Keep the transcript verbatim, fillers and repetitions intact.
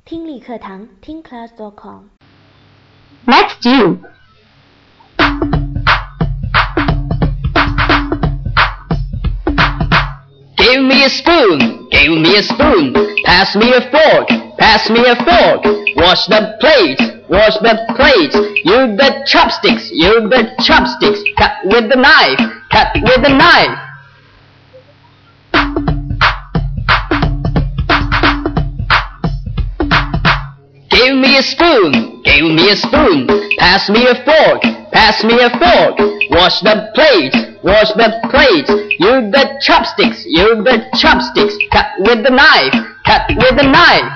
听力课堂听 class dot com。 Let's do. Give me a spoon, give me a spoon, pass me a fork, pass me a fork. Wash the plate, wash the plate. Use the chopsticks, use the chopsticks. Cut with the knife, cut with the knife. Give me a spoon, give me a spoon, pass me a fork, pass me a fork. Wash the plate, wash the plate. Use the chopsticks, use the chopsticks. Cut with the knife, cut with the knife.